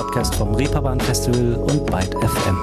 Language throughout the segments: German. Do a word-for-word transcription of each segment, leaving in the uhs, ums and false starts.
Podcast vom Reeperbahn Festival und Byte F M.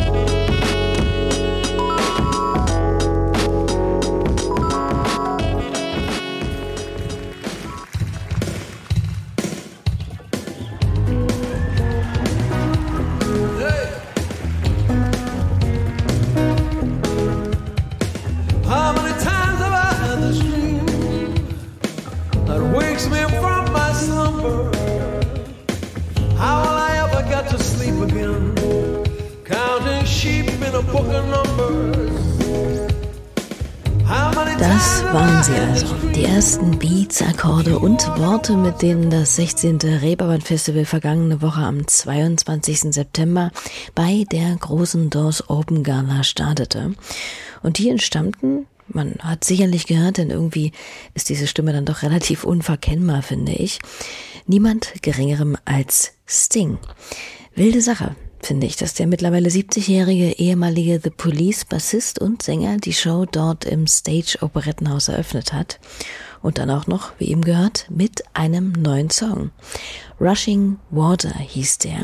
Das waren sie also, die ersten Beats, Akkorde und Worte, mit denen das sechzehnte Reeperbahn Festival vergangene Woche am zweiundzwanzigsten September bei der großen Doors Open Gala startete. Und die entstammten, man hat sicherlich gehört, denn irgendwie ist diese Stimme dann doch relativ unverkennbar, finde ich, niemand Geringerem als Sting. Wilde Sache, finde ich, dass der mittlerweile siebzigjährige ehemalige The Police-Bassist und Sänger die Show dort im Stage-Operettenhaus eröffnet hat. Und dann auch noch, wie ihm gehört, mit einem neuen Song. Rushing Water hieß der.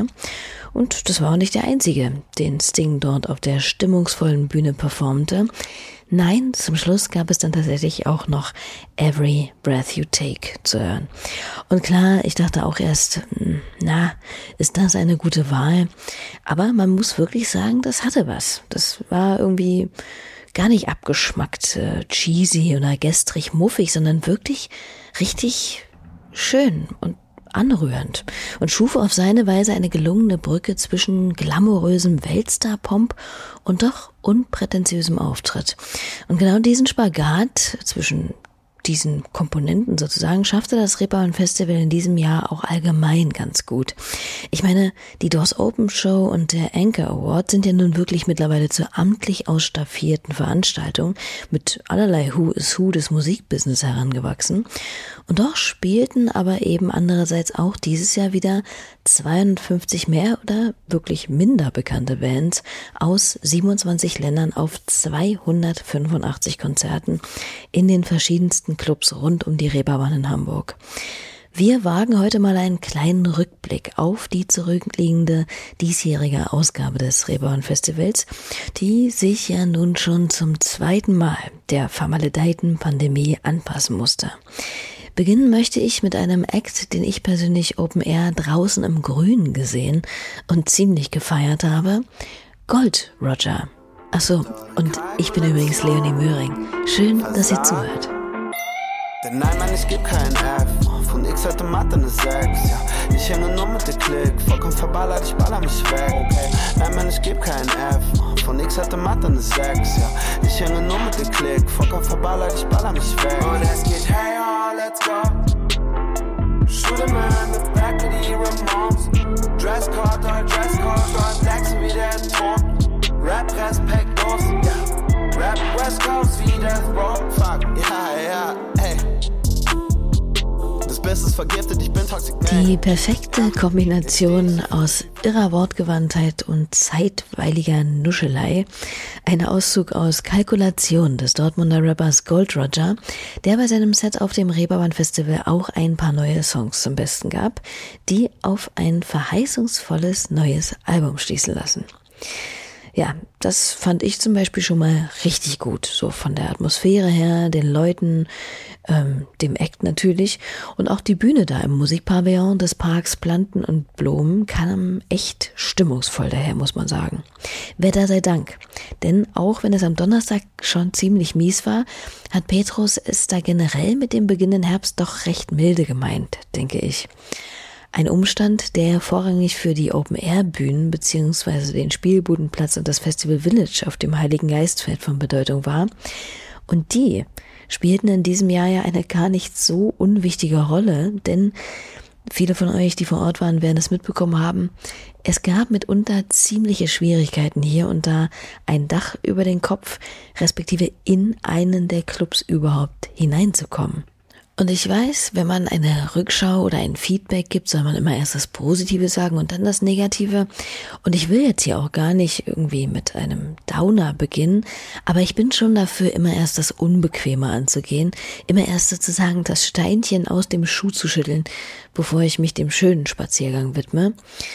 Und das war auch nicht der einzige, den Sting dort auf der stimmungsvollen Bühne performte. Nein, zum Schluss gab es dann tatsächlich auch noch Every Breath You Take zu hören. Und klar, ich dachte auch erst, na, ist das eine gute Wahl? Aber man muss wirklich sagen, das hatte was. Das war irgendwie gar nicht abgeschmackt, äh, cheesy oder gestrig muffig, sondern wirklich richtig schön und anrührend und schuf auf seine Weise eine gelungene Brücke zwischen glamourösem Weltstar-Pomp und doch unprätentiösem Auftritt. Und genau diesen Spagat zwischen diesen Komponenten sozusagen schaffte das Reeperbahn Festival in diesem Jahr auch allgemein ganz gut. Ich meine, die Doors Open Show und der Anchor Award sind ja nun wirklich mittlerweile zur amtlich ausstaffierten Veranstaltung mit allerlei Who is Who des Musikbusiness herangewachsen. Und doch spielten aber eben andererseits auch dieses Jahr wieder zweihundertfünfzig mehr oder wirklich minder bekannte Bands aus siebenundzwanzig Ländern auf zweihundertfünfundachtzig Konzerten in den verschiedensten Clubs rund um die Reeperbahn in Hamburg. Wir wagen heute mal einen kleinen Rückblick auf die zurückliegende diesjährige Ausgabe des Reeperbahn Festivals, die sich ja nun schon zum zweiten Mal der vermaledeiten Pandemie anpassen musste. Beginnen möchte ich mit einem Act, den ich persönlich Open Air draußen im Grün gesehen und ziemlich gefeiert habe. Gold Roger. Ach so, und ich bin übrigens Leonie Möhring. Schön, dass ihr zuhört. Denn nein, Mann, ich geb kein F. Von X heute Mathe eine sechs. Ja, ich hänge nur mit der Klick. Vollkommen verballert, ich baller mich weg. Okay. Nein, Mann, ich geb kein F. Von X heute Mathe eine sechs. Ja, ich hänge nur mit der Klick. Vollkommen verballert, ich baller mich weg. Und es geht, hey, oh, let's go. Shoot a man, the back of the Ramones. Dresscode, all Dresscode, all Blacks wie der Ton. Rap, respektlos, ja. Yeah. Rap, West Coast wie der Bro. Fuck, ja, ja, hey. Die perfekte Kombination aus irrer Wortgewandtheit und zeitweiliger Nuschelei. Ein Auszug aus Kalkulation des Dortmunder Rappers Gold Roger, der bei seinem Set auf dem Reeperbahn Festival auch ein paar neue Songs zum Besten gab, die auf ein verheißungsvolles neues Album schließen lassen. Ja, das fand ich zum Beispiel schon mal richtig gut, so von der Atmosphäre her, den Leuten, ähm, dem Act natürlich und auch die Bühne da im Musikpavillon des Parks Planten und Blumen kam echt stimmungsvoll daher, muss man sagen. Wetter sei Dank, denn auch wenn es am Donnerstag schon ziemlich mies war, hat Petrus es da generell mit dem beginnenden Herbst doch recht milde gemeint, denke ich. Ein Umstand, der vorrangig für die Open-Air-Bühnen bzw. den Spielbudenplatz und das Festival Village auf dem Heiligen Geistfeld von Bedeutung war. Und die spielten in diesem Jahr ja eine gar nicht so unwichtige Rolle, denn viele von euch, die vor Ort waren, werden es mitbekommen haben, es gab mitunter ziemliche Schwierigkeiten hier und da ein Dach über den Kopf, respektive in einen der Clubs überhaupt hineinzukommen. Und ich weiß, wenn man eine Rückschau oder ein Feedback gibt, soll man immer erst das Positive sagen und dann das Negative. Und ich will jetzt hier auch gar nicht irgendwie mit einem Downer beginnen, aber ich bin schon dafür, immer erst das Unbequeme anzugehen, immer erst sozusagen das Steinchen aus dem Schuh zu schütteln, bevor ich mich dem schönen Spaziergang widme.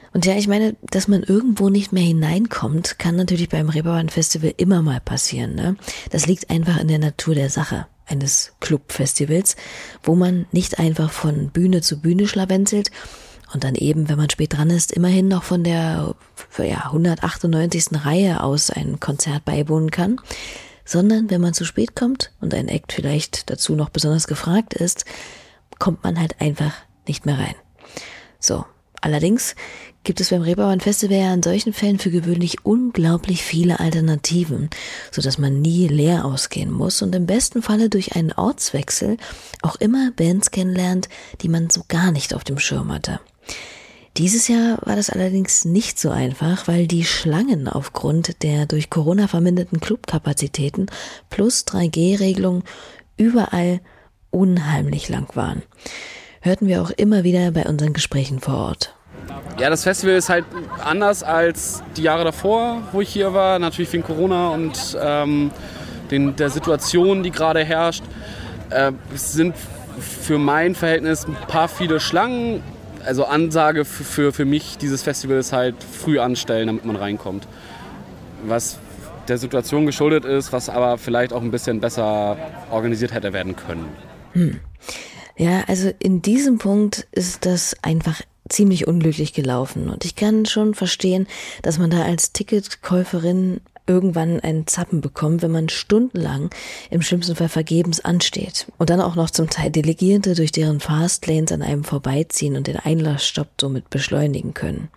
Und ja, ich meine, dass man irgendwo nicht mehr hineinkommt, kann natürlich beim Reeperbahn-Festival immer mal passieren, ne? Das liegt einfach in der Natur der Sache eines Clubfestivals, wo man nicht einfach von Bühne zu Bühne schlawenzelt und dann eben, wenn man spät dran ist, immerhin noch von der ja, hundertachtundneunzigsten Reihe aus ein Konzert beiwohnen kann, sondern wenn man zu spät kommt und ein Act vielleicht dazu noch besonders gefragt ist, kommt man halt einfach nicht mehr rein. So, allerdings gibt es beim Reeperbahn-Festival ja in solchen Fällen für gewöhnlich unglaublich viele Alternativen, sodass man nie leer ausgehen muss und im besten Falle durch einen Ortswechsel auch immer Bands kennenlernt, die man so gar nicht auf dem Schirm hatte. Dieses Jahr war das allerdings nicht so einfach, weil die Schlangen aufgrund der durch Corona verminderten Clubkapazitäten plus drei G Regelung überall unheimlich lang waren. Hörten wir auch immer wieder bei unseren Gesprächen vor Ort. Ja, das Festival ist halt anders als die Jahre davor, wo ich hier war. Natürlich wegen Corona und ähm, den, der Situation, die gerade herrscht. Äh, es sind für mein Verhältnis ein paar viele Schlangen. Also Ansage für, für, für mich dieses Festival ist halt früh anstellen, damit man reinkommt. Was der Situation geschuldet ist, was aber vielleicht auch ein bisschen besser organisiert hätte werden können. Hm. Ja, also in diesem Punkt ist das einfach ziemlich unglücklich gelaufen. Und ich kann schon verstehen, dass man da als Ticketkäuferin irgendwann einen Zappen bekommt, wenn man stundenlang im schlimmsten Fall vergebens ansteht. Und dann auch noch zum Teil Delegierte durch deren Fastlanes an einem vorbeiziehen und den Einlassstopp somit beschleunigen können.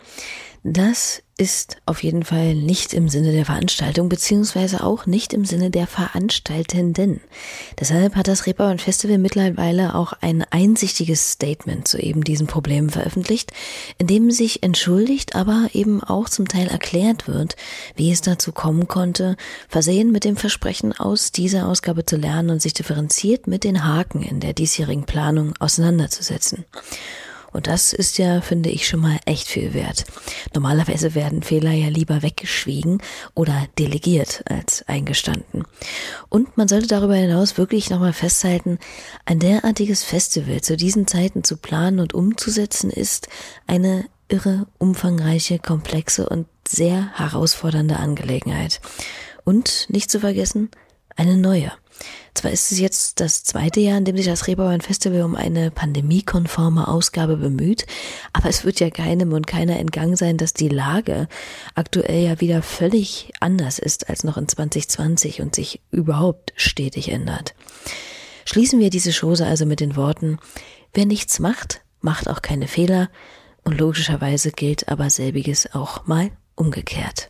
Das ist auf jeden Fall nicht im Sinne der Veranstaltung, beziehungsweise auch nicht im Sinne der Veranstaltenden. Deshalb hat das Reeperbahn Festival mittlerweile auch ein einsichtiges Statement zu eben diesen Problemen veröffentlicht, in dem sich entschuldigt, aber eben auch zum Teil erklärt wird, wie es dazu kommen konnte, versehen mit dem Versprechen, aus dieser Ausgabe zu lernen und sich differenziert mit den Haken in der diesjährigen Planung auseinanderzusetzen. Und das ist ja, finde ich, schon mal echt viel wert. Normalerweise werden Fehler ja lieber weggeschwiegen oder delegiert als eingestanden. Und man sollte darüber hinaus wirklich nochmal festhalten, ein derartiges Festival zu diesen Zeiten zu planen und umzusetzen ist eine irre, umfangreiche, komplexe und sehr herausfordernde Angelegenheit. Und nicht zu vergessen, eine neue. Zwar ist es jetzt das zweite Jahr, in dem sich das Reeperbahn Festival um eine pandemiekonforme Ausgabe bemüht, aber es wird ja keinem und keiner entgangen sein, dass die Lage aktuell ja wieder völlig anders ist als noch in zwanzig zwanzig und sich überhaupt stetig ändert. Schließen wir diese Chose also mit den Worten: Wer nichts macht, macht auch keine Fehler, und logischerweise gilt aber selbiges auch mal umgekehrt.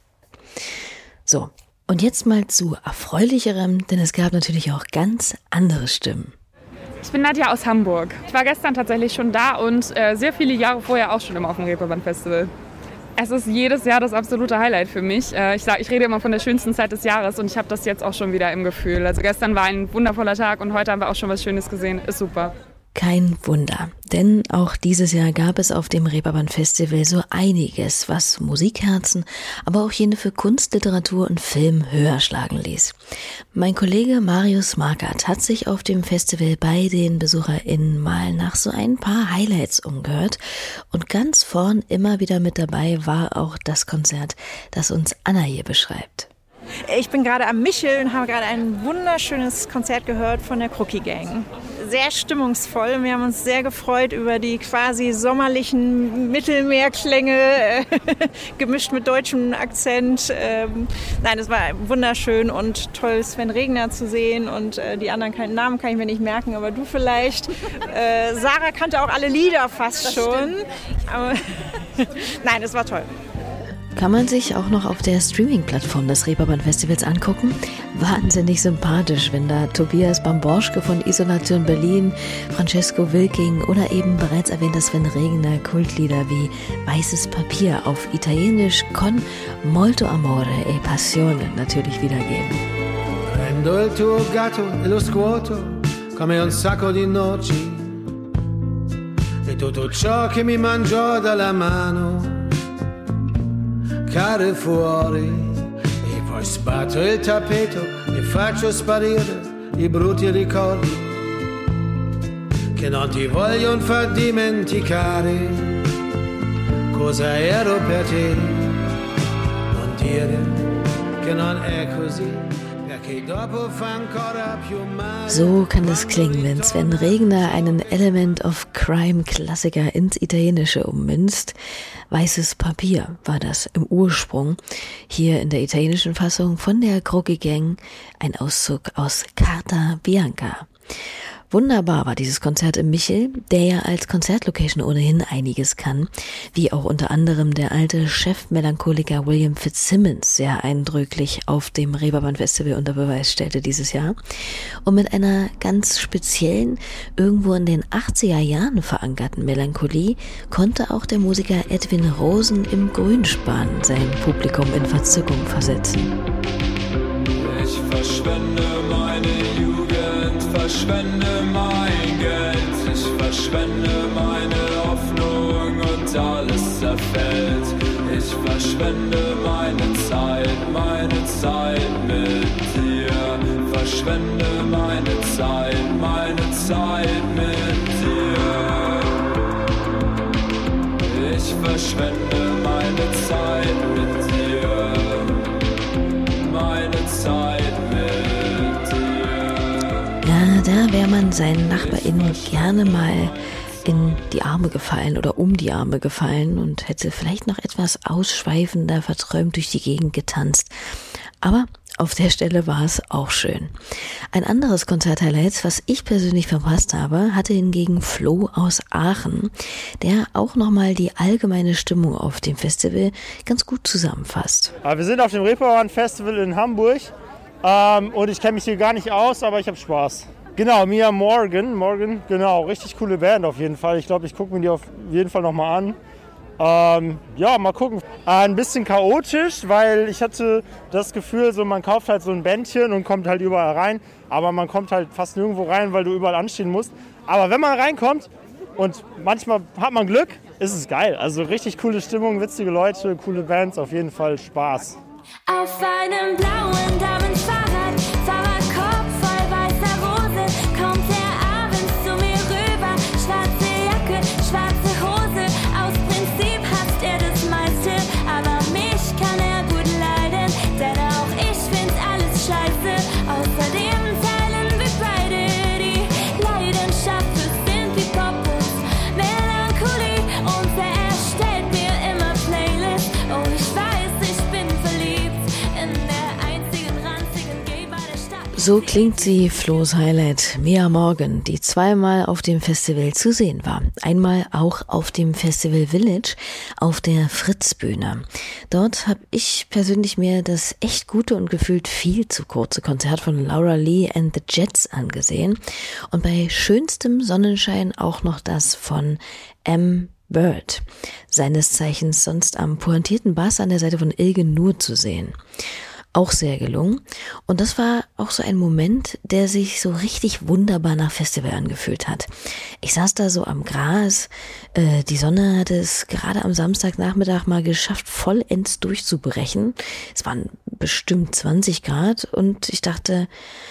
So. Und jetzt mal zu Erfreulicherem, denn es gab natürlich auch ganz andere Stimmen. Ich bin Nadja aus Hamburg. Ich war gestern tatsächlich schon da und äh, sehr viele Jahre vorher auch schon immer auf dem Reeperbahn Festival. Es ist jedes Jahr das absolute Highlight für mich. Äh, ich, sag, ich rede immer von der schönsten Zeit des Jahres und ich habe das jetzt auch schon wieder im Gefühl. Also gestern war ein wundervoller Tag und heute haben wir auch schon was Schönes gesehen. Ist super. Kein Wunder, denn auch dieses Jahr gab es auf dem Reeperbahn Festival so einiges, was Musikherzen, aber auch jene für Kunst, Literatur und Film höher schlagen ließ. Mein Kollege Marius Markert hat sich auf dem Festival bei den BesucherInnen mal nach so ein paar Highlights umgehört und ganz vorn immer wieder mit dabei war auch das Konzert, das uns Anna hier beschreibt. Ich bin gerade am Michel und habe gerade ein wunderschönes Konzert gehört von der Crookie Gang. Sehr stimmungsvoll. Wir haben uns sehr gefreut über die quasi sommerlichen Mittelmeerklänge, äh, gemischt mit deutschem Akzent. Ähm, nein, es war wunderschön und toll, Sven Regner zu sehen. Und äh, die anderen keinen Namen kann ich mir nicht merken, aber du vielleicht. Äh, Sarah kannte auch alle Lieder fast das schon. Aber nein, es war toll. Kann man sich auch noch auf der Streaming-Plattform des Reeperbahn Festivals angucken. Wahnsinnig sympathisch, wenn da Tobias Bamborschke von Isolation Berlin, Francesco Wilking oder eben bereits erwähnter Sven Regner Kultlieder wie Weißes Papier auf Italienisch con molto amore e passione natürlich wiedergeben. Prendo il tuo gatto e lo scuoto come un sacco di noci e tutto ciò che mi mangiò dalla mano cade fuori e poi sbatto il tappeto e faccio sparire i brutti ricordi che non ti vogliono far dimenticare cosa ero per te, non dire che non è così. So kann es klingen, wenn Sven Regner einen Element of Crime-Klassiker ins Italienische ummünzt. Weißes Papier war das im Ursprung. Hier in der italienischen Fassung von der Croci Gang ein Auszug aus Carta Bianca. Wunderbar war dieses Konzert im Michel, der ja als Konzertlocation ohnehin einiges kann, wie auch unter anderem der alte Chef-Melancholiker William Fitzsimmons sehr eindrücklich auf dem Reeperbahn Festival unter Beweis stellte dieses Jahr. Und mit einer ganz speziellen, irgendwo in den achtziger Jahren verankerten Melancholie konnte auch der Musiker Edwin Rosen im Grünspan sein Publikum in Verzückung versetzen. Ich verschwende meine Jugend, verschwende mein Geld, ich verschwende meine Hoffnung und alles zerfällt. Ich verschwende meine Zeit, meine Zeit mit dir, verschwende meine Zeit, meine Zeit mit dir. Ich verschwende meine Zeit mit dir, meine Zeit mit dir. Ja, da wäre man seinen NachbarInnen gerne mal in die Arme gefallen oder um die Arme gefallen und hätte vielleicht noch etwas ausschweifender verträumt durch die Gegend getanzt. Aber auf der Stelle war es auch schön. Ein anderes Konzert-Highlight, was ich persönlich verpasst habe, hatte hingegen Flo aus Aachen, der auch nochmal die allgemeine Stimmung auf dem Festival ganz gut zusammenfasst. Wir sind auf dem Reeperbahn Festival in Hamburg ähm, und ich kenne mich hier gar nicht aus, aber ich habe Spaß. Genau, Mia Morgan, Morgan, genau, richtig coole Band auf jeden Fall. Ich glaube, ich gucke mir die auf jeden Fall nochmal an. Ähm, ja, mal gucken. Äh, ein bisschen chaotisch, weil ich hatte das Gefühl, so man kauft halt so ein Bändchen und kommt halt überall rein. Aber man kommt halt fast nirgendwo rein, weil du überall anstehen musst. Aber wenn man reinkommt und manchmal hat man Glück, ist es geil. Also richtig coole Stimmung, witzige Leute, coole Bands, auf jeden Fall Spaß. Auf einem blauen Damenfahrrad, Fahrradkorb voll weißer Rose, kommt er abends zu mir rüber. Schwarze Jacke, schwarze Hose, aus Prinzip hasst er das meiste, aber mich kann er gut leiden, denn auch ich find alles scheiße. Außerdem teilen wir beide die Leidenschaft für Synthie-Pop und Melancholie und er erstellt mir immer Playlists. Oh, ich weiß, ich bin verliebt in der einzigen ranzigen Gay-Bar der Stadt. So klingt sie, Flo's Highlight, Mia Morgan, die zweimal auf dem Festival zu sehen war. Einmal auch auf dem Festival Village auf der Fritz-Bühne. Dort habe ich persönlich mir das echt gute und gefühlt viel zu kurze Konzert von Laura Lee and the Jets angesehen und bei schönstem Sonnenschein auch noch das von M. Bird, seines Zeichens sonst am pointierten Bass an der Seite von Ilge Nur zu sehen. Auch sehr gelungen. Und das war auch so ein Moment, der sich so richtig wunderbar nach Festival angefühlt hat. Ich saß da so am Gras, äh, die Sonne hatte es gerade am Samstagnachmittag mal geschafft, vollends durchzubrechen. Es waren bestimmt zwanzig Grad und ich dachte,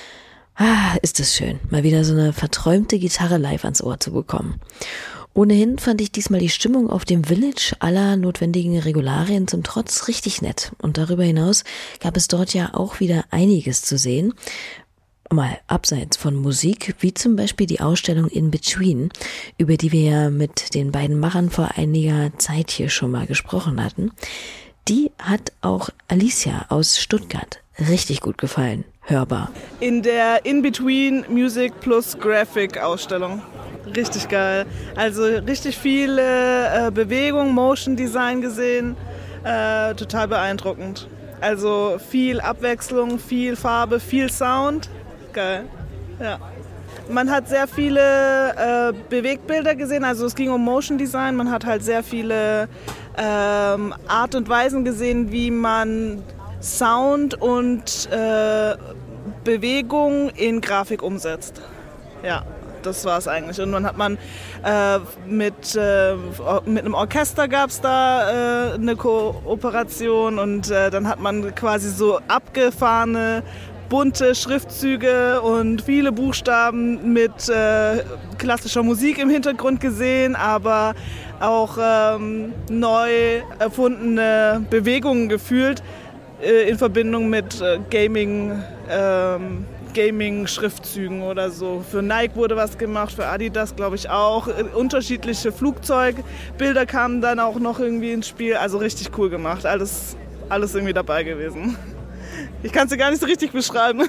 ah, ist das schön, mal wieder so eine verträumte Gitarre live ans Ohr zu bekommen. Ohnehin fand ich diesmal die Stimmung auf dem Village aller notwendigen Regularien zum Trotz richtig nett. Und darüber hinaus gab es dort ja auch wieder einiges zu sehen. Mal abseits von Musik, wie zum Beispiel die Ausstellung In Between, über die wir ja mit den beiden Machern vor einiger Zeit hier schon mal gesprochen hatten. Die hat auch Alicia aus Stuttgart richtig gut gefallen, hörbar. In der In Between Music plus Graphic Ausstellung. Richtig geil. Also richtig viele äh, Bewegung, Motion Design gesehen. Äh, total beeindruckend. Also viel Abwechslung, viel Farbe, viel Sound. Geil. Ja. Man hat sehr viele äh, Bewegtbilder gesehen. Also es ging um Motion Design. Man hat halt sehr viele ähm, Art und Weisen gesehen, wie man Sound und äh, Bewegung in Grafik umsetzt. Ja. Das war es eigentlich. Und dann hat man äh, mit, äh, mit einem Orchester gab es da äh, eine Kooperation und äh, dann hat man quasi so abgefahrene bunte Schriftzüge und viele Buchstaben mit äh, klassischer Musik im Hintergrund gesehen, aber auch ähm, neu erfundene Bewegungen gefühlt äh, in Verbindung mit äh, Gaming, ähm, Gaming-Schriftzügen oder so. Für Nike wurde was gemacht, für Adidas glaube ich auch. Unterschiedliche Flugzeugbilder kamen dann auch noch irgendwie ins Spiel. Also richtig cool gemacht. Alles, alles irgendwie dabei gewesen. Ich kann es dir gar nicht so richtig beschreiben.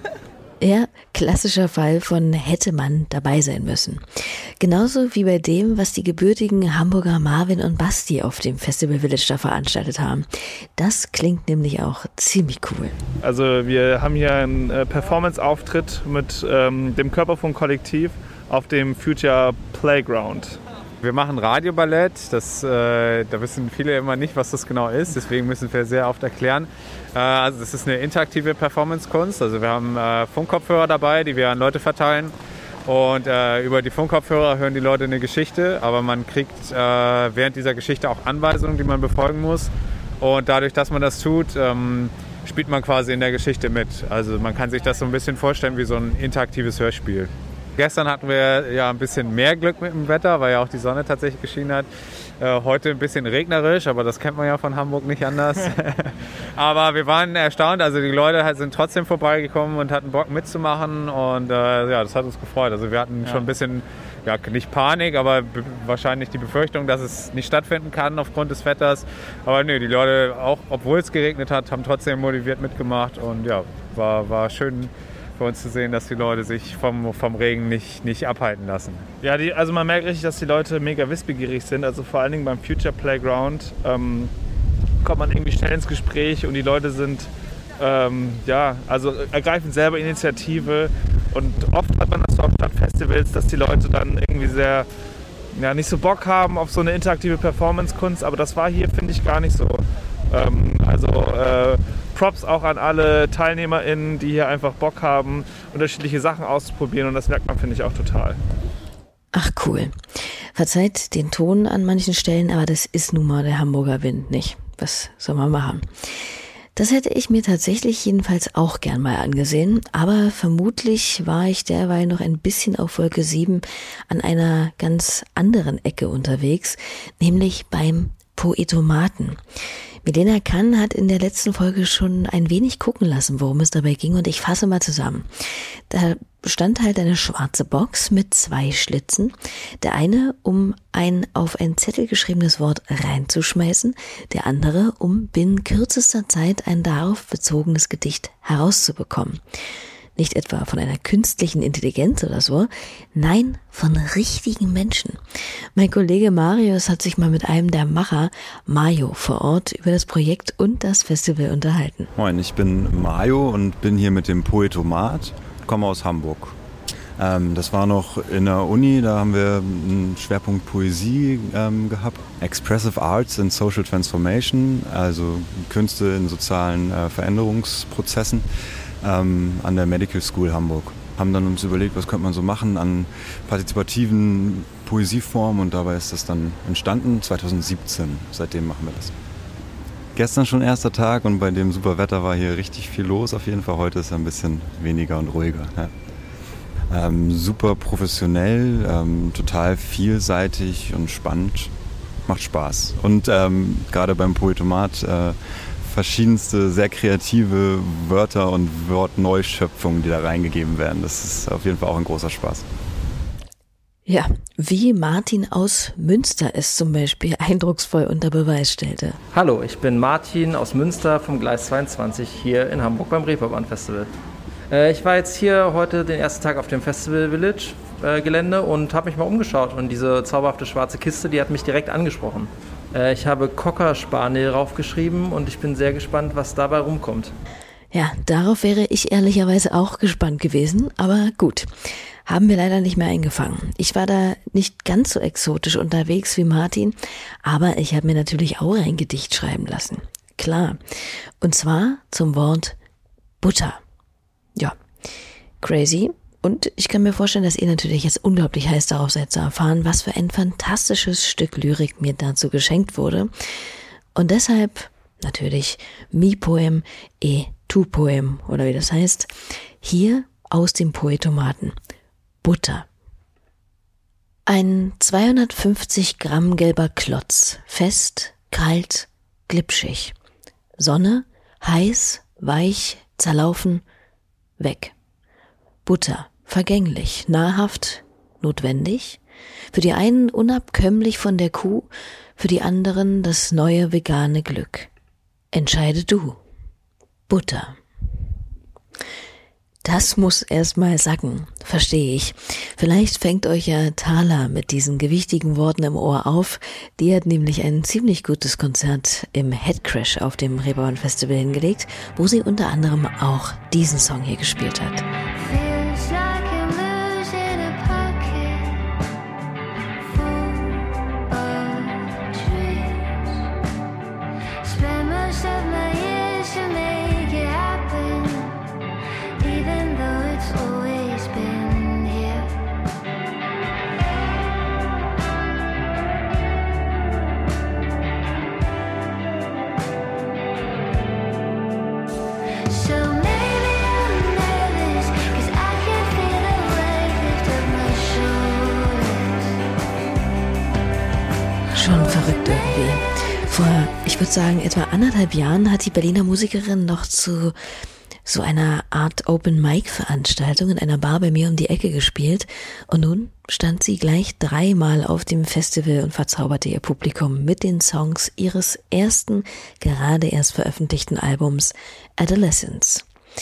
Ja, klassischer Fall von hätte man dabei sein müssen. Genauso wie bei dem, was die gebürtigen Hamburger Marvin und Basti auf dem Festival Village da veranstaltet haben. Das klingt nämlich auch ziemlich cool. Also wir haben hier einen äh, Performance-Auftritt mit ähm, dem Körperfunk-Kollektiv auf dem Future Playground. Wir machen Radioballett, das, äh, da wissen viele immer nicht, was das genau ist, deswegen müssen wir sehr oft erklären. Äh, also das ist eine interaktive Performance-Kunst, also wir haben äh, Funkkopfhörer dabei, die wir an Leute verteilen und äh, über die Funkkopfhörer hören die Leute eine Geschichte, aber man kriegt äh, während dieser Geschichte auch Anweisungen, die man befolgen muss und dadurch, dass man das tut, ähm, spielt man quasi in der Geschichte mit. Also man kann sich das so ein bisschen vorstellen wie so ein interaktives Hörspiel. Gestern hatten wir ja ein bisschen mehr Glück mit dem Wetter, weil ja auch die Sonne tatsächlich geschienen hat. Äh, heute ein bisschen regnerisch, aber das kennt man ja von Hamburg nicht anders. Aber wir waren erstaunt, also die Leute sind trotzdem vorbeigekommen und hatten Bock mitzumachen und äh, ja, das hat uns gefreut. Also wir hatten ja. schon ein bisschen, ja nicht Panik, aber be- wahrscheinlich die Befürchtung, dass es nicht stattfinden kann aufgrund des Wetters. Aber nö, die Leute, auch obwohl es geregnet hat, haben trotzdem motiviert mitgemacht und ja, war, war schön für uns zu sehen, dass die Leute sich vom, vom Regen nicht, nicht abhalten lassen. Ja, die, also man merkt richtig, dass die Leute mega wissbegierig sind. Also vor allen Dingen beim Future Playground ähm, kommt man irgendwie schnell ins Gespräch und die Leute sind, ähm, ja, also ergreifen selber Initiative. Und oft hat man das so auf Stadtfestivals, dass die Leute dann irgendwie sehr, ja, nicht so Bock haben auf so eine interaktive Performance-Kunst. Aber das war hier, finde ich, gar nicht so. Ähm, also äh, Props auch an alle TeilnehmerInnen, die hier einfach Bock haben, unterschiedliche Sachen auszuprobieren und das merkt man, finde ich, auch total. Ach cool. Verzeiht den Ton an manchen Stellen, aber das ist nun mal der Hamburger Wind nicht. Was soll man machen? Das hätte ich mir tatsächlich jedenfalls auch gern mal angesehen, aber vermutlich war ich derweil noch ein bisschen auf Wolke sieben an einer ganz anderen Ecke unterwegs, nämlich beim Poetomaten. Milena Kann hat in der letzten Folge schon ein wenig gucken lassen, worum es dabei ging, und ich fasse mal zusammen. Da stand halt eine schwarze Box mit zwei Schlitzen. Der eine, um ein auf ein Zettel geschriebenes Wort reinzuschmeißen, der andere, um binnen kürzester Zeit ein darauf bezogenes Gedicht herauszubekommen. Nicht etwa von einer künstlichen Intelligenz oder so, nein, von richtigen Menschen. Mein Kollege Marius hat sich mal mit einem der Macher, Mayo, vor Ort über das Projekt und das Festival unterhalten. Moin, ich bin Mayo und bin hier mit dem Poetomat, komme aus Hamburg. Ähm, das war noch in der Uni, da haben wir einen Schwerpunkt Poesie ähm, gehabt. Expressive Arts and Social Transformation, also Künste in sozialen äh, Veränderungsprozessen. Ähm, an der Medical School Hamburg. Haben dann uns überlegt, was könnte man so machen an partizipativen Poesieformen und dabei ist das dann entstanden, zwanzig siebzehn. Seitdem machen wir das. Gestern schon erster Tag und bei dem super Wetter war hier richtig viel los auf jeden Fall. Heute ist es ein bisschen weniger und ruhiger. Ja. Ähm, super professionell, ähm, total vielseitig und spannend. Macht Spaß. Und ähm, gerade beim Poetomat äh, verschiedenste, sehr kreative Wörter und Wortneuschöpfungen, die da reingegeben werden. Das ist auf jeden Fall auch ein großer Spaß. Ja, wie Martin aus Münster es zum Beispiel eindrucksvoll unter Beweis stellte. Hallo, ich bin Martin aus Münster vom Gleis zweiundzwanzig hier in Hamburg beim Reeperbahn Festival. Äh, ich war jetzt hier heute den ersten Tag auf dem Festival Village äh, Gelände und habe mich mal umgeschaut und diese zauberhafte schwarze Kiste, die hat mich direkt angesprochen. Ich habe Cocker Spaniel raufgeschrieben und ich bin sehr gespannt, was dabei rumkommt. Ja, darauf wäre ich ehrlicherweise auch gespannt gewesen, aber gut, haben wir leider nicht mehr eingefangen. Ich war da nicht ganz so exotisch unterwegs wie Martin, aber ich habe mir natürlich auch ein Gedicht schreiben lassen. Klar, und zwar zum Wort Butter. Ja, crazy. Und ich kann mir vorstellen, dass ihr natürlich jetzt unglaublich heiß darauf seid zu erfahren, was für ein fantastisches Stück Lyrik mir dazu geschenkt wurde. Und deshalb natürlich mi poem et Two-Poem oder wie das heißt. Hier aus dem Poetomaten. Butter. Ein zweihundertfünfzig Gramm gelber Klotz. Fest, kalt, glitschig. Sonne, heiß, weich, zerlaufen, weg. Butter, vergänglich, nahrhaft, notwendig. Für die einen unabkömmlich von der Kuh, für die anderen das neue vegane Glück. Entscheide du. Butter. Das muss erstmal sacken, verstehe ich. Vielleicht fängt euch ja Thala mit diesen gewichtigen Worten im Ohr auf. Die hat nämlich ein ziemlich gutes Konzert im Headcrash auf dem Reeperbahn Festival hingelegt, wo sie unter anderem auch diesen Song hier gespielt hat. Schon verrückt irgendwie. Vor, ich würde sagen, etwa anderthalb Jahren hat die Berliner Musikerin noch zu so einer Art Open-Mic-Veranstaltung in einer Bar bei mir um die Ecke gespielt. Und nun stand sie gleich dreimal auf dem Festival und verzauberte ihr Publikum mit den Songs ihres ersten, gerade erst veröffentlichten Albums Adolescence.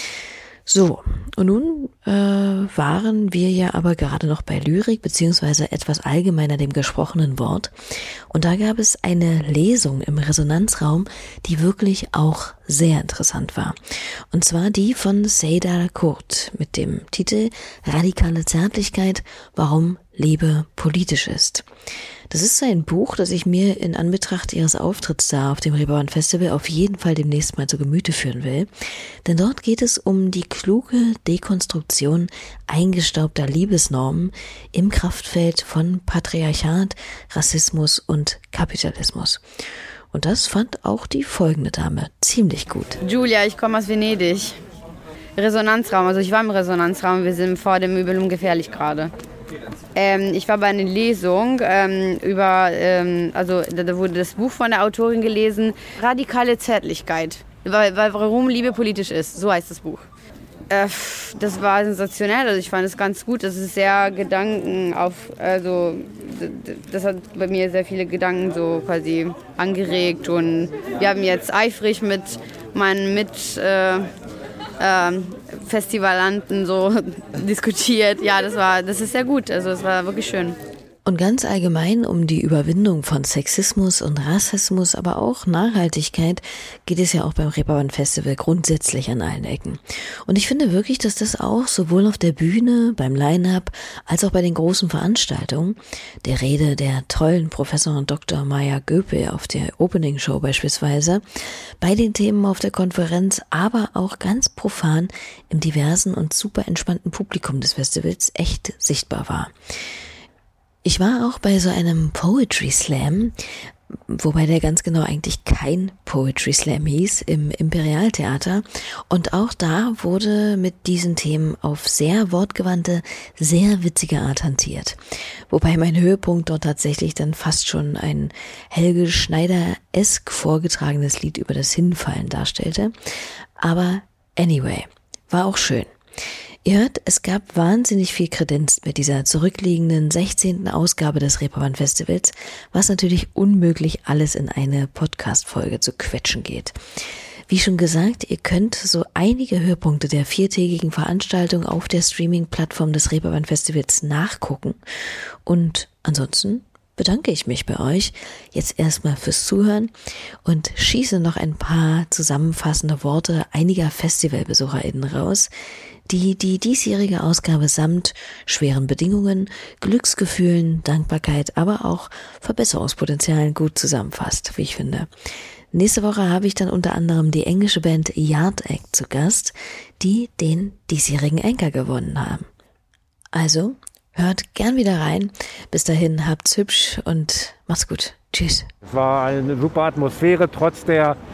So, und nun äh, waren wir ja aber gerade noch bei Lyrik, beziehungsweise etwas allgemeiner dem gesprochenen Wort. Und da gab es eine Lesung im Resonanzraum, die wirklich auch sehr interessant war. Und zwar die von Seda Kurt mit dem Titel Radikale Zärtlichkeit, warum Liebe politisch ist. Das ist ein Buch, das ich mir in Anbetracht ihres Auftritts da auf dem Reeperbahn Festival auf jeden Fall demnächst mal zu Gemüte führen will. Denn dort geht es um die kluge Dekonstruktion eingestaubter Liebesnormen im Kraftfeld von Patriarchat, Rassismus und Kapitalismus. Und das fand auch die folgende Dame ziemlich gut. Julia, ich komme aus Venedig. Resonanzraum, also ich war im Resonanzraum, wir sind vor dem Übel und gefährlich gerade. Ähm, ich war bei einer Lesung ähm, über, ähm, also da wurde das Buch von der Autorin gelesen, Radikale Zärtlichkeit, weil, weil, warum Liebe politisch ist, so heißt das Buch. Äh, das war sensationell, also ich fand es ganz gut, das ist sehr Gedanken auf, also das hat bei mir sehr viele Gedanken so quasi angeregt und wir haben jetzt eifrig mit meinen Mit... Äh, Ähm, Festivalanten so diskutiert. Ja, das war, das ist sehr gut. Also es war wirklich schön. Und ganz allgemein um die Überwindung von Sexismus und Rassismus, aber auch Nachhaltigkeit geht es ja auch beim Reeperbahn Festival grundsätzlich an allen Ecken. Und ich finde wirklich, dass das auch sowohl auf der Bühne, beim Line-Up, als auch bei den großen Veranstaltungen, der Rede der tollen Professor Doktor Maya Göpel auf der Opening Show beispielsweise, bei den Themen auf der Konferenz, aber auch ganz profan im diversen und super entspannten Publikum des Festivals echt sichtbar war. Ich war auch bei so einem Poetry Slam, wobei der ganz genau eigentlich kein Poetry Slam hieß, im Imperialtheater. Und auch da wurde mit diesen Themen auf sehr wortgewandte, sehr witzige Art hantiert. Wobei mein Höhepunkt dort tatsächlich dann fast schon ein Helge Schneider-esk vorgetragenes Lied über das Hinfallen darstellte. Aber anyway, war auch schön. Ihr hört, es gab wahnsinnig viel Kredenz mit dieser zurückliegenden sechzehnten Ausgabe des Reeperbahn Festivals, was natürlich unmöglich alles in eine Podcast-Folge zu quetschen geht. Wie schon gesagt, ihr könnt so einige Höhepunkte der viertägigen Veranstaltung auf der Streaming-Plattform des Reeperbahn Festivals nachgucken. Und ansonsten bedanke ich mich bei euch jetzt erstmal fürs Zuhören und schieße noch ein paar zusammenfassende Worte einiger FestivalbesucherInnen raus, die die diesjährige Ausgabe samt schweren Bedingungen, Glücksgefühlen, Dankbarkeit, aber auch Verbesserungspotenzialen gut zusammenfasst, wie ich finde. Nächste Woche habe ich dann unter anderem die englische Band Yard Act zu Gast, die den diesjährigen Anchor gewonnen haben. Also, hört gern wieder rein. Bis dahin, habt's hübsch und macht's gut. Tschüss. Es war eine super Atmosphäre, trotz der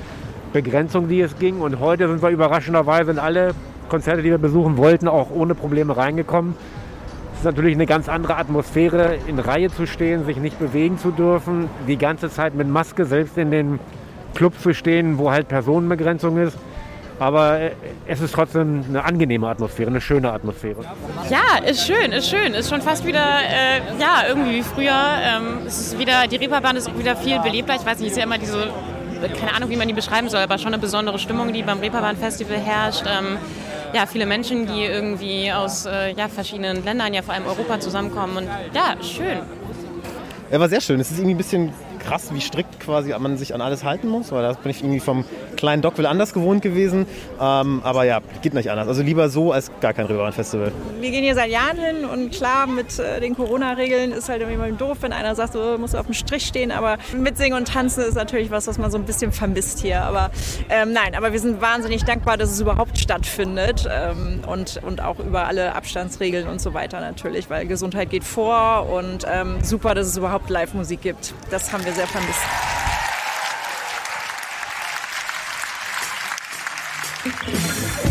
Begrenzungen, die es ging. Und heute sind wir überraschenderweise in alle Konzerte, die wir besuchen wollten, auch ohne Probleme reingekommen. Es ist natürlich eine ganz andere Atmosphäre, in Reihe zu stehen, sich nicht bewegen zu dürfen, die ganze Zeit mit Maske selbst in den Club zu stehen, wo halt Personenbegrenzung ist. Aber es ist trotzdem eine angenehme Atmosphäre, eine schöne Atmosphäre. Ja, ist schön, ist schön. Ist schon fast wieder, äh, ja, irgendwie wie früher. Ähm, es ist wieder, die Reeperbahn ist auch wieder viel belebter. Ich weiß nicht, es ist ja immer diese, keine Ahnung, wie man die beschreiben soll, aber schon eine besondere Stimmung, die beim Reeperbahn-Festival herrscht. Ähm, ja, viele Menschen, die irgendwie aus äh, ja, verschiedenen Ländern, ja vor allem Europa zusammenkommen. Und ja, schön. Er war sehr schön. Es ist irgendwie ein bisschen krass, wie strikt quasi man sich an alles halten muss, weil da bin ich irgendwie vom kleinen Dockville anders gewohnt gewesen. Ähm, aber ja, geht nicht anders. Also lieber so als gar kein Reeperbahn-Festival. Wir gehen hier seit Jahren hin und klar, mit äh, den Corona-Regeln ist halt irgendwie mal doof, wenn einer sagt, so muss auf dem Strich stehen, aber mitsingen und tanzen ist natürlich was, was man so ein bisschen vermisst hier. Aber ähm, nein, aber wir sind wahnsinnig dankbar, dass es überhaupt stattfindet ähm, und, und auch über alle Abstandsregeln und so weiter natürlich, weil Gesundheit geht vor und ähm, super, dass es überhaupt Live-Musik gibt. Das haben wir sehr vermisst. Thank you.